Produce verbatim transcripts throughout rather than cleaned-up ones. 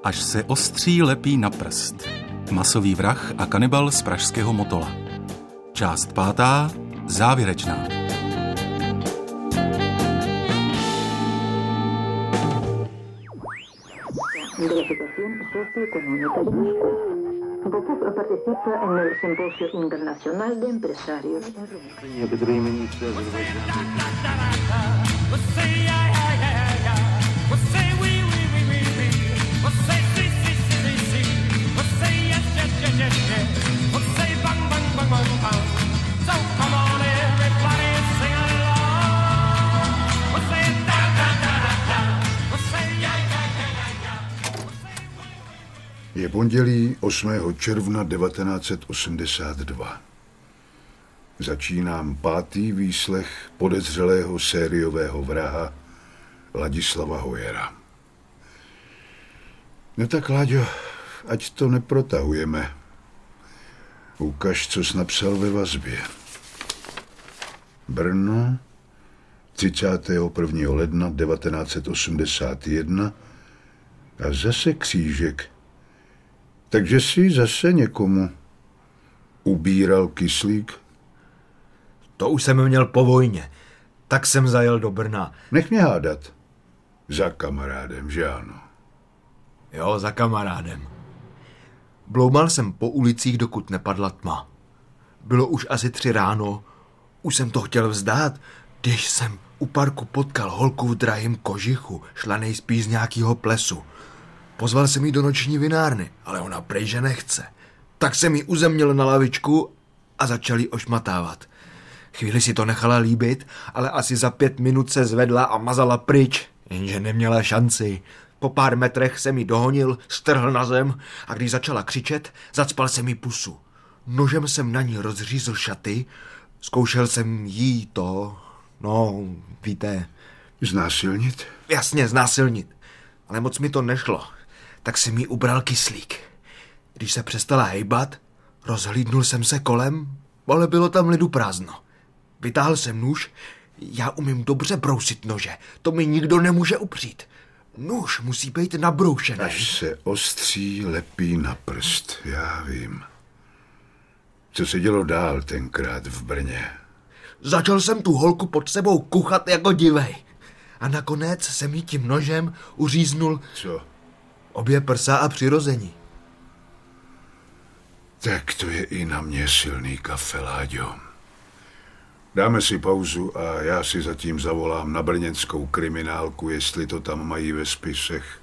Až se ostří lepí na prst. Masový vrah a kanibal z pražského Motola. Část pátá, závěrečná. Bokov participa en el Simposio Internacional de Empresarios. Některé jmeníce Je pondělí osmého června devatenáct set osmdesát dva. Začínám pátý výslech podezřelého sériového vraha Ladislava Hojera. No tak, Láďo, ať to neprotahujeme. Ukaž, co jsi napsal ve vazbě. Brno, třicátého prvního ledna devatenáct set osmdesát jedna a zase křížek. Takže si zase někomu ubíral kyslík? To už jsem měl po vojně. Tak jsem zajel do Brna. Nech mě hádat. Za kamarádem, že ano? Jo, za kamarádem. Bloumal jsem po ulicích, dokud nepadla tma. Bylo už asi tři ráno. Už jsem to chtěl vzdát, když jsem u parku potkal holku v drahým kožichu, šla nejspíš z nějakého plesu. Pozval jsem jí do noční vinárny, ale ona prej, že nechce. Tak jsem jí uzemnil na lavičku a začal jí ošmatávat. Chvíli si to nechala líbit, ale asi za pět minut se zvedla a mazala pryč, jenže neměla šanci. Po pár metrech jsem jí dohonil, strhl na zem a když začala křičet, zacpal jsem jí pusu. Nožem jsem na ní rozřízl šaty, zkoušel jsem jí to, no, víte... Znásilnit? Jasně, znásilnit, ale moc mi to nešlo. Tak jsem jí ubral kyslík. Když se přestala hejbat, rozhlídnul jsem se kolem, ale bylo tam lidu prázdno. Vytáhl jsem nůž, já umím dobře brousit nože, to mi nikdo nemůže upřít. Nůž musí být nabroušený. Až se ostří lepí na prst, já vím. Co se dělo dál tenkrát v Brně? Začal jsem tu holku pod sebou kuchat jako divej. A nakonec jsem jí tím nožem uříznul... Co? Obě prsa a přirození. Tak to je i na mě silný kafe, Láďo. Dáme si pauzu a já si zatím zavolám na brněnskou kriminálku, jestli to tam mají ve spisech.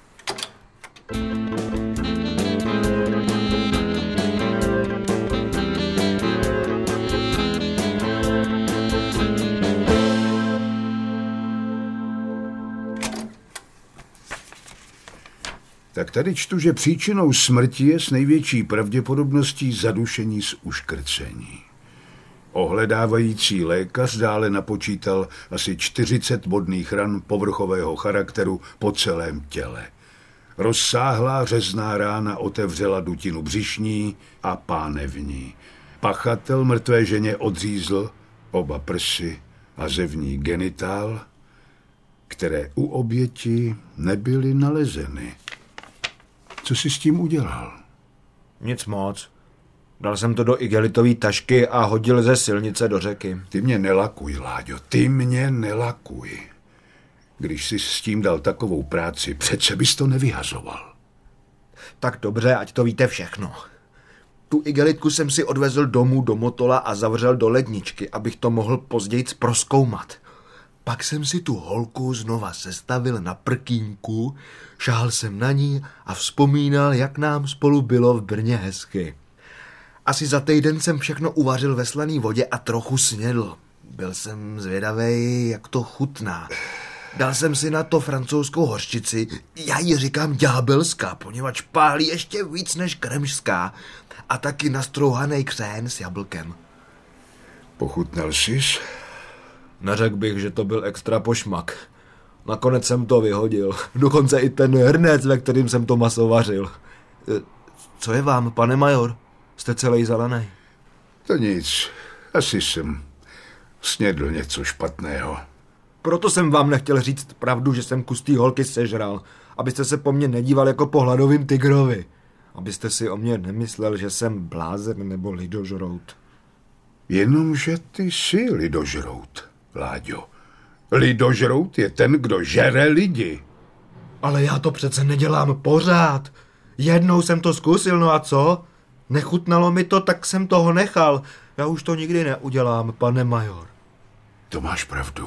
Tak tady čtu, že příčinou smrti je s největší pravděpodobností zadušení z uškrcení. Ohledávající lékař dále napočítal asi čtyřicet bodných ran povrchového charakteru po celém těle. Rozsáhlá řezná rána otevřela dutinu břišní a pánevní. Pachatel mrtvé ženě odřízl oba prsy a zevní genitál, které u oběti nebyly nalezeny. Co jsi s tím udělal? Nic moc. Dal jsem to do igelitové tašky a hodil ze silnice do řeky. Ty mě nelakuj, Láďo, ty mě nelakuj. Když jsi s tím dal takovou práci, přece bys to nevyhazoval. Tak dobře, ať to víte všechno. Tu igelitku jsem si odvezl domů do Motola a zavřel do ledničky, abych to mohl později prozkoumat. Pak jsem si tu holku znova sestavil na prkínku, šáhl jsem na ní a vzpomínal, jak nám spolu bylo v Brně hezky. Asi za týden jsem všechno uvařil ve slané vodě a trochu snědl. Byl jsem zvědavej, jak to chutná. Dal jsem si na to francouzskou hořčici, já ji říkám ďábelská, poněvadž pálí ještě víc než kremžská, a taky nastrouhaný křén s jablkem. Pochutnal jsi? Neřekl bych, že to byl extra pošmak. Nakonec jsem to vyhodil. Dokonce i ten hrnec, ve kterým jsem to maso vařil. Co je vám, pane major? Jste celý zelený. To nic. Asi jsem snědl něco špatného. Proto jsem vám nechtěl říct pravdu, že jsem kus té holky sežral, abyste se po mně nedíval jako po hladovým tygrovi. Abyste si o mě nemyslel, že jsem blázen nebo lidožrout. Jenomže ty jsi lidožrout, Láďo. Lidožrout je ten, kdo žere lidi. Ale já to přece nedělám pořád. Jednou jsem to zkusil, no a co? Nechutnalo mi to, tak jsem toho nechal. Já už to nikdy neudělám, pane major. To máš pravdu.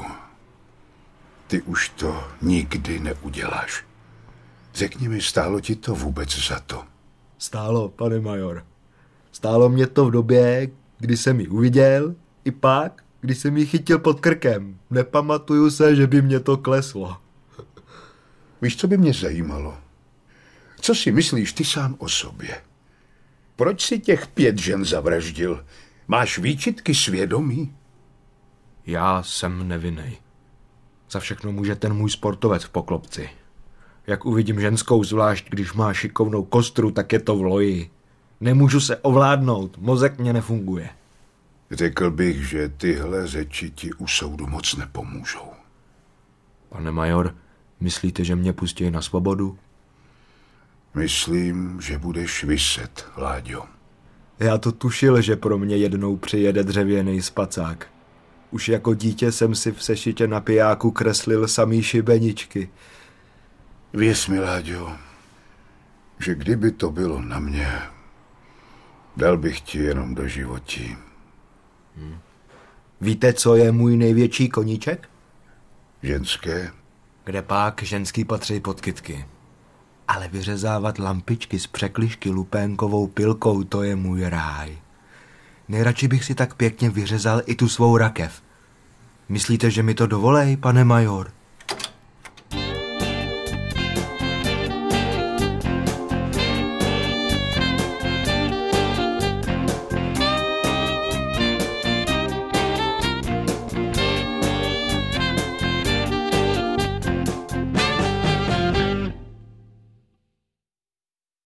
Ty už to nikdy neuděláš. Řekni mi, stálo ti to vůbec za to? Stálo, pane major. Stálo mě to v době, kdy jsem ji uviděl, i pak, když jsem ji chytil pod krkem. Nepamatuju se, že by mě to kleslo. Víš, co by mě zajímalo? Co si myslíš ty sám o sobě? Proč si těch pět žen zavraždil? Máš výčitky svědomí? Já jsem nevinnej. Za všechno může ten můj sportovec v poklopci. Jak uvidím ženskou, zvlášť když má šikovnou kostru, tak je to v loji. Nemůžu se ovládnout, mozek mě nefunguje. Řekl bych, že tyhle řeči ti u soudu moc nepomůžou. Pane major, myslíte, že mě pustí na svobodu? Myslím, že budeš viset, Láďo. Já to tušil, že pro mě jednou přijede dřevěný spacák. Už jako dítě jsem si v sešitě na pijáku kreslil samý šibeničky. Věř mi, Láďo, že kdyby to bylo na mě, dal bych ti jenom do životí. Hmm. Víte, co je můj největší koníček? Ženské? Kde pak ženský patří pod kytky. Ale vyřezávat lampičky z překližky lupénkovou pilkou, to je můj ráj. Nejradši bych si tak pěkně vyřezal i tu svou rakev. Myslíte, že mi to dovolej, pane major?